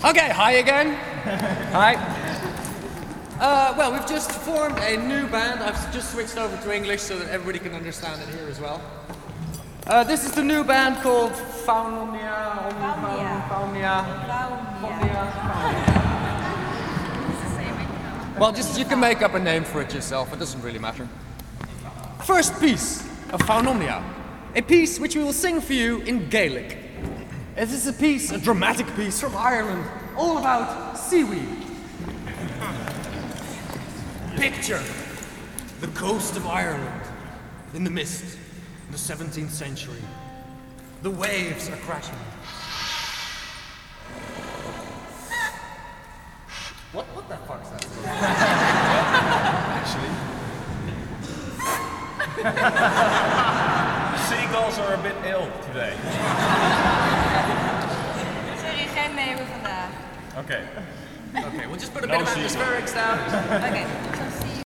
Okay, hi again. Hi. Well, we've just formed a new band. I've just switched over to English so that everybody can understand it here as well. This is the new band called Faunomnia. Well, just you can make up a name for it yourself. It doesn't really matter. First piece of Faunomnia, a piece which we will sing for you in Gaelic. This is a piece, a dramatic piece from Ireland, all about seaweed. Picture the coast of Ireland in the mist in the 17th century. The waves are crashing. What the fuck's that? Actually. Seagulls are a bit ill today. Sorry, geen meeuwen vandaag. Okay. Okay, we'll just put a bit of atmospherics down. Okay.